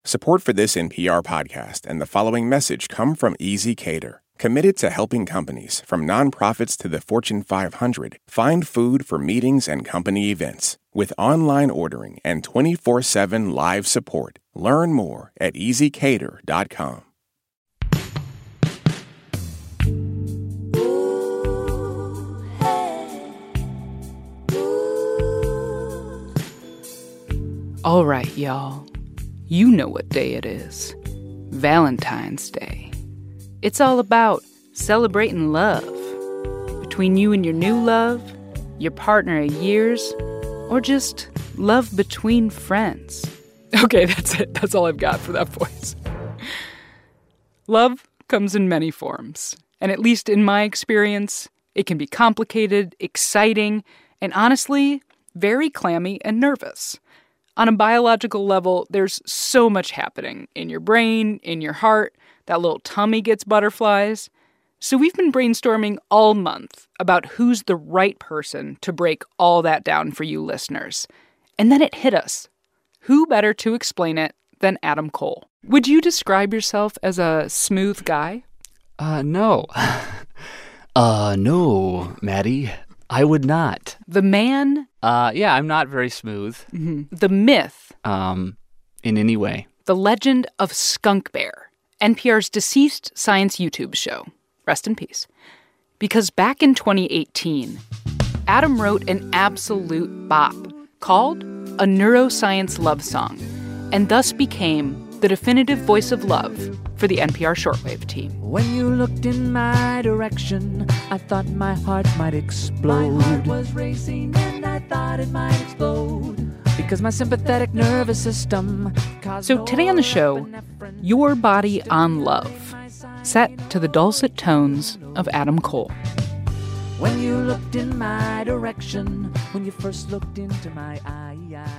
Support for this NPR podcast and the following message come from Easy Cater, committed to helping companies, from nonprofits to the Fortune 500, find food for meetings and company events. With online ordering and 24/7 live support, learn more at easycater.com. All right, y'all. You know what day it is. Valentine's Day. It's all about celebrating love. Between you and your new love, your partner of years, or just love between friends. Okay, that's it. That's all I've got for that voice. Love comes in many forms. And at least in my experience, it can be complicated, exciting, and honestly, very clammy and nervous. On a biological level, there's so much happening in your brain, in your heart. That little tummy gets butterflies. So we've been brainstorming all month about who's the right person to break all that down for you listeners. And then it hit us. Who better to explain it than Adam Cole? Would you describe yourself as a smooth guy? No. No, Maddie. I would not. The man? Yeah, I'm not very smooth. Mm-hmm. The myth? In any way. The legend of Skunk Bear, NPR's deceased science YouTube show. Rest in peace. Because back in 2018, Adam wrote an absolute bop called A Neuroscience Love Song, and thus became the definitive voice of love for the NPR shortwave team. When you looked in my direction, I thought my heart might explode. My heart was racing and I thought it might explode. Because my sympathetic nervous system caused. So today on the show, Your Body on Love, set to the dulcet tones of Adam Cole. When you looked in my direction, when you first looked into my eyes.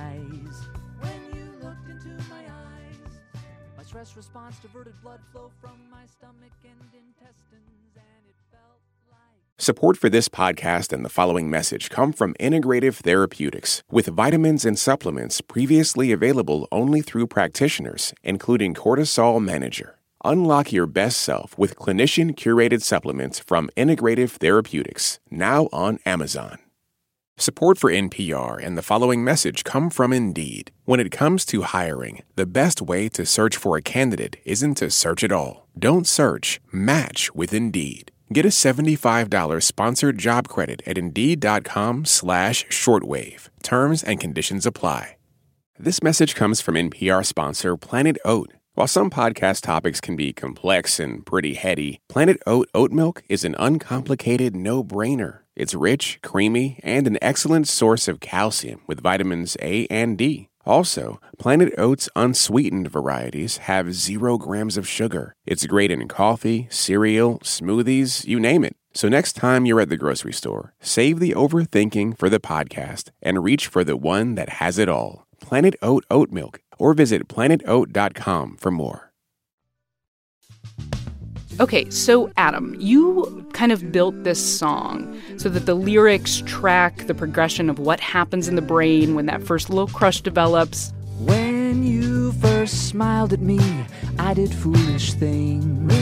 Stress response diverted blood flow from my stomach and intestines, and it felt like... Support for this podcast and the following message come from Integrative Therapeutics, with vitamins and supplements previously available only through practitioners, including Cortisol Manager. Unlock your best self with clinician-curated supplements from Integrative Therapeutics, now on Amazon. Support for NPR and the following message come from Indeed. When it comes to hiring, the best way to search for a candidate isn't to search at all. Don't search, match with Indeed. Get a $75 sponsored job credit at Indeed.com/shortwave. Terms and conditions apply. This message comes from NPR sponsor Planet Oat. While some podcast topics can be complex and pretty heady, Planet Oat oat milk is an uncomplicated no-brainer. It's rich, creamy, and an excellent source of calcium with vitamins A and D. Also, Planet Oat's unsweetened varieties have 0 grams of sugar. It's great in coffee, cereal, smoothies, you name it. So next time you're at the grocery store, save the overthinking for the podcast and reach for the one that has it all. Planet Oat oat milk, or visit planetoat.com for more. Okay, so Adam, you kind of built this song so that the lyrics track the progression of what happens in the brain when that first little crush develops. When you first smiled at me, I did foolish things.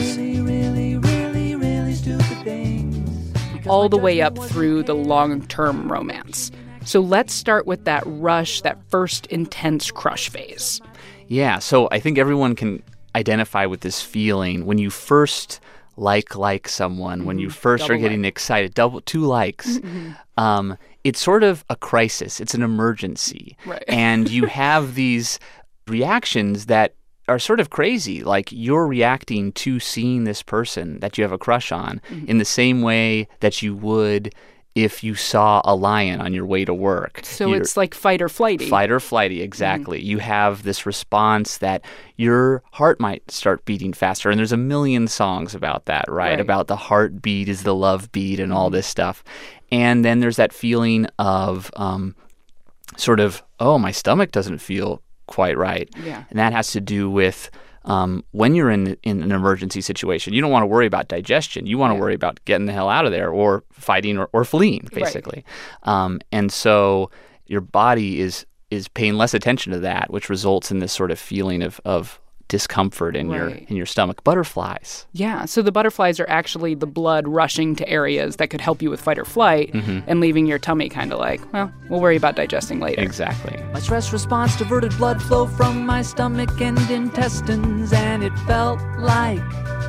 Really stupid things. All the way up through the long-term romance. So let's start with that rush, that first intense crush phase. Yeah, so I think everyone can identify with this feeling when you first like someone, when you first are getting excited, two likes. It's sort of a crisis. It's an emergency. Right. And you have these reactions that are sort of crazy. Like you're reacting to seeing this person that you have a crush on in the same way that you would if you saw a lion on your way to work. So it's like fight or flighty. Fight or flighty, exactly. You have this response that your heart might start beating faster. And there's a million songs about that, right? About the heartbeat is the love beat and all this stuff. And then there's that feeling of sort of, oh, my stomach doesn't feel quite right. Yeah. And that has to do with when you're in an emergency situation, you don't want to worry about digestion. You want to worry about getting the hell out of there or fighting or fleeing, basically. Right. And so your body is is paying less attention to that, which results in this sort of feeling of discomfort in your stomach. Butterflies. Yeah, so the butterflies are actually the blood rushing to areas that could help you with fight or flight and leaving your tummy kind of like, well, we'll worry about digesting later. Exactly. My stress response diverted blood flow from my stomach and intestines, and it felt like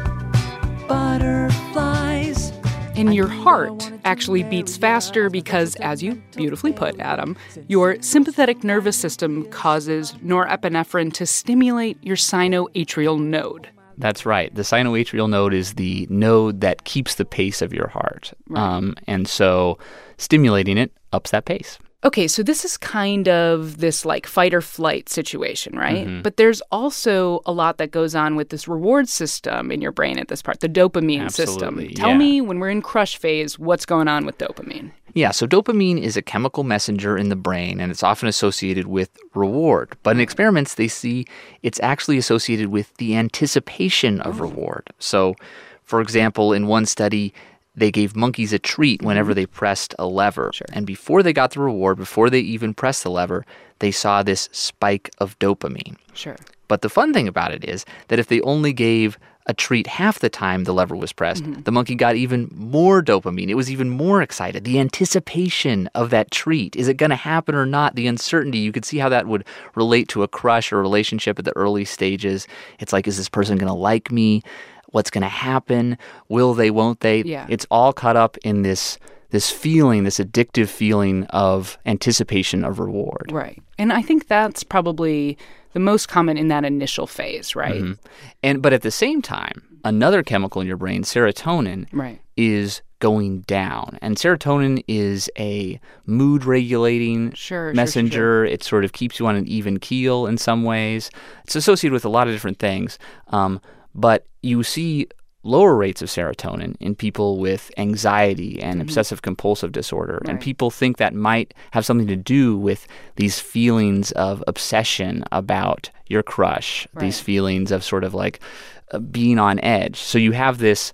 butterflies. And your heart actually beats faster because, as you beautifully put, Adam, your sympathetic nervous system causes norepinephrine to stimulate your sinoatrial node. That's right. The sinoatrial node is the node that keeps the pace of your heart. Right. And so stimulating it ups that pace. Okay, so this is kind of this like fight or flight situation, right? But there's also a lot that goes on with this reward system in your brain at this part, the dopamine system. Tell me, when we're in crush phase, what's going on with dopamine? Yeah, so dopamine is a chemical messenger in the brain, and it's often associated with reward. But in experiments, they see it's actually associated with the anticipation of reward. So, for example, in one study, they gave monkeys a treat whenever they pressed a lever. Sure. And before they got the reward, before they even pressed the lever, they saw this spike of dopamine. Sure. But the fun thing about it is that if they only gave a treat half the time the lever was pressed, the monkey got even more dopamine. It was even more excited. The anticipation of that treat. Is it going to happen or not? The uncertainty. You could see how that would relate to a crush or relationship at the early stages. It's like, is this person going to like me? What's going to happen? Will they, won't they? Yeah. It's all caught up in this feeling, this addictive feeling of anticipation of reward. Right. And I think that's probably the most common in that initial phase, right? But at the same time, another chemical in your brain, serotonin, is going down. And serotonin is a mood-regulating messenger. It sort of keeps you on an even keel in some ways. It's associated with a lot of different things. But you see lower rates of serotonin in people with anxiety and obsessive-compulsive disorder. And people think that might have something to do with these feelings of obsession about your crush, these feelings of sort of like being on edge. So you have this,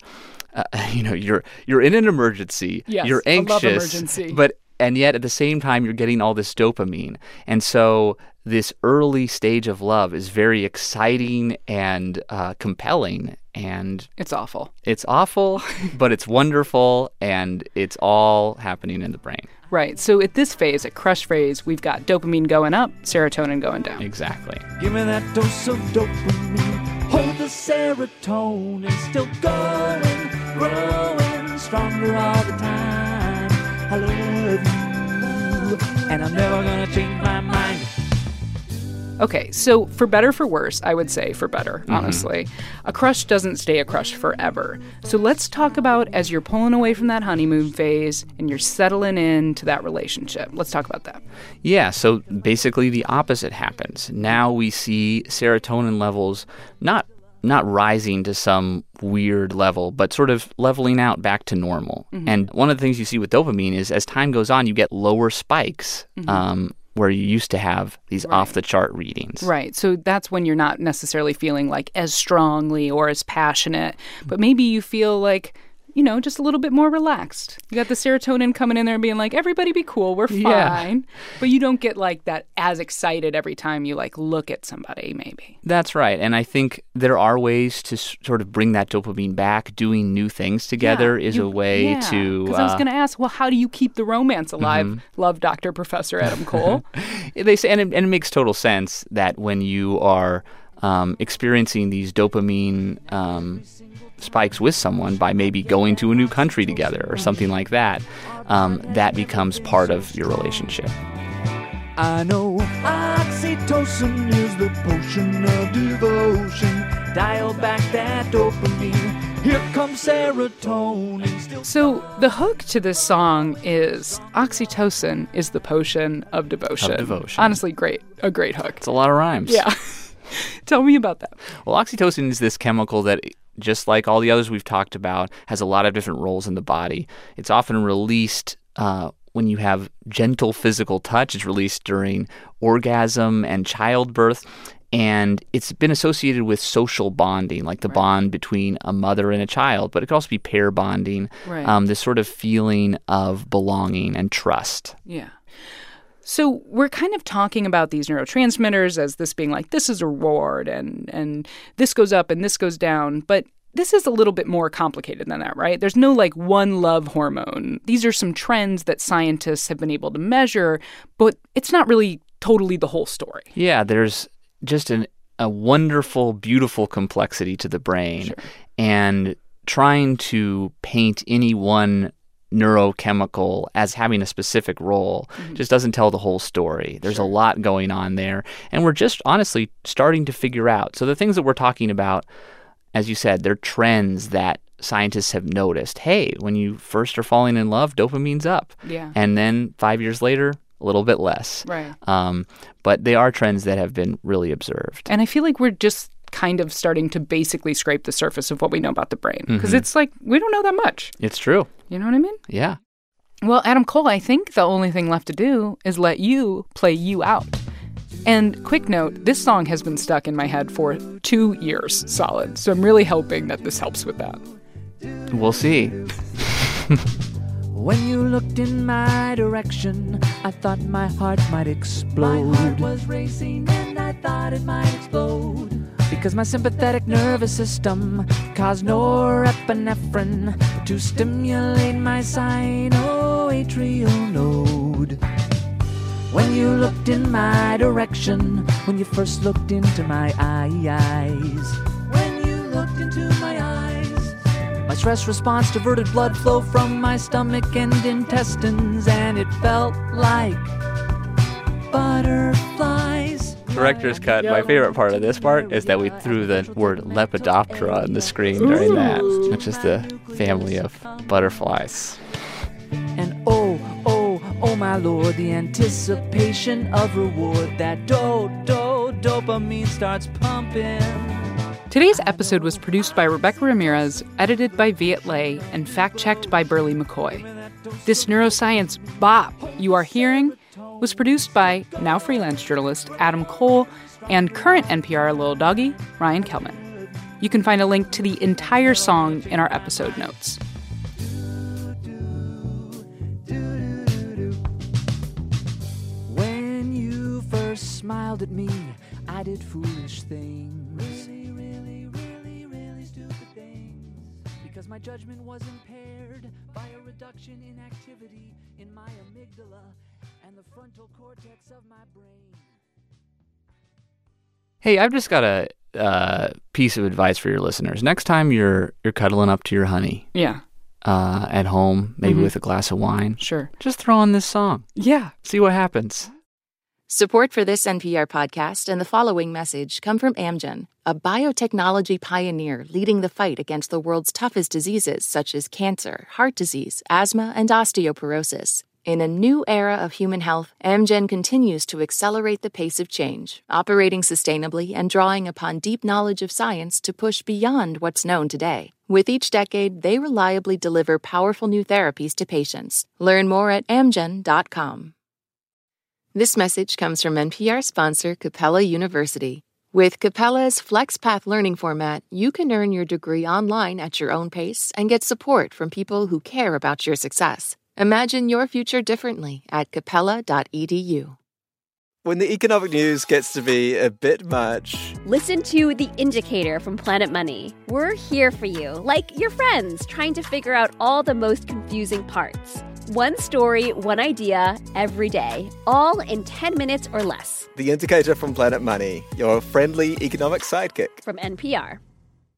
you're in an emergency, you're anxious, a love emergency. And yet at the same time you're getting all this dopamine. And so this early stage of love is very exciting and compelling. And it's awful. It's awful, but it's wonderful, and it's all happening in the brain. Right. So at this phase, at crush phase, we've got dopamine going up, serotonin going down. Exactly. Give me that dose of dopamine. Hold the serotonin still going, growing stronger all the time. I love you, and I'm never gonna change my mind. Okay, so for better or for worse, I would say for better, honestly. A crush doesn't stay a crush forever. So let's talk about as you're pulling away from that honeymoon phase and you're settling into that relationship. Let's talk about that. Yeah, so basically the opposite happens. Now we see serotonin levels not rising to some weird level, but sort of leveling out back to normal. And one of the things you see with dopamine is as time goes on, you get lower spikes. Where you used to have these off-the-chart readings. Right. So that's when you're not necessarily feeling like as strongly or as passionate, but maybe you feel like, just a little bit more relaxed. You got the serotonin coming in there and being like, everybody be cool, we're fine. Yeah. But you don't get like that as excited every time you like look at somebody, maybe. That's right. And I think there are ways to sort of bring that dopamine back. Doing new things together is a way to... Because I was going to ask, well, how do you keep the romance alive? Love Dr. Professor Adam Cole. They say, and it makes total sense that when you are experiencing these dopamine spikes with someone by maybe going to a new country together or something like that, that becomes part of your relationship. I know oxytocin is the potion of devotion. Dial back that dopamine. Here comes serotonin. So the hook to this song is oxytocin is the potion of devotion. Honestly, a great hook. It's a lot of rhymes. Yeah. Tell me about that. Well, oxytocin is this chemical that, just like all the others we've talked about, has a lot of different roles in the body. It's often released when you have gentle physical touch. It's released during orgasm and childbirth. And it's been associated with social bonding, like the bond between a mother and a child. But it could also be pair bonding, this sort of feeling of belonging and trust. Yeah. So we're kind of talking about these neurotransmitters as this being like, this is a reward and this goes up and this goes down. But this is a little bit more complicated than that, right? There's no like one love hormone. These are some trends that scientists have been able to measure, but it's not really totally the whole story. Yeah, there's just a wonderful, beautiful complexity to the brain. Sure. And trying to paint any one neurochemical as having a specific role just doesn't tell the whole story. There's a lot going on there, and we're just honestly starting to figure out. So the things that we're talking about, as you said, they're trends that scientists have noticed. Hey, when you first are falling in love, dopamine's up. Yeah. And then 5 years later, a little bit less. Right. But they are trends that have been really observed. And I feel like we're just kind of starting to basically scrape the surface of what we know about the brain. Because it's like, we don't know that much. It's true. You know what I mean? Yeah. Well, Adam Cole, I think the only thing left to do is let you play you out. And quick note, this song has been stuck in my head for 2 years solid. So I'm really hoping that this helps with that. We'll see. When you looked in my direction, I thought my heart might explode. My heart was racing and I thought it might explode. Because my sympathetic nervous system caused norepinephrine to stimulate my sinoatrial node. When you looked in my direction, when you first looked into my eyes. When you looked into my eyes, my stress response diverted blood flow from my stomach and intestines, and it felt like butterflies. Director's cut. My favorite part of this part is that we threw the word Lepidoptera on the screen during that, which is the family of butterflies. And oh my lord, the anticipation of reward, that dopamine starts pumping. Today's episode was produced by Rebecca Ramirez, edited by Viet Le, and fact-checked by Burley McCoy. This neuroscience bop you are hearing was produced by now freelance journalist Adam Cole and current NPR Little Doggy, Ryan Kellman. You can find a link to the entire song in our episode notes. When you first smiled at me, I did foolish things. Really stupid things. Because my judgment was impaired by a reduction in activity in my amygdala and the frontal cortex of my brain. Hey, I've just got a piece of advice for your listeners. Next time you're cuddling up to your honey, at home, maybe with a glass of wine, Sure. just throw on this song. Yeah. See what happens. Support for this NPR podcast and the following message come from Amgen, a biotechnology pioneer leading the fight against the world's toughest diseases such as cancer, heart disease, asthma, and osteoporosis. In a new era of human health, Amgen continues to accelerate the pace of change, operating sustainably and drawing upon deep knowledge of science to push beyond what's known today. With each decade, they reliably deliver powerful new therapies to patients. Learn more at amgen.com. This message comes from NPR sponsor Capella University. With Capella's FlexPath learning format, you can earn your degree online at your own pace and get support from people who care about your success. Imagine your future differently at capella.edu. When the economic news gets to be a bit much, listen to The Indicator from Planet Money. We're here for you, like your friends, trying to figure out all the most confusing parts. One story, one idea, every day, all in 10 minutes or less. The Indicator from Planet Money, your friendly economic sidekick. From NPR.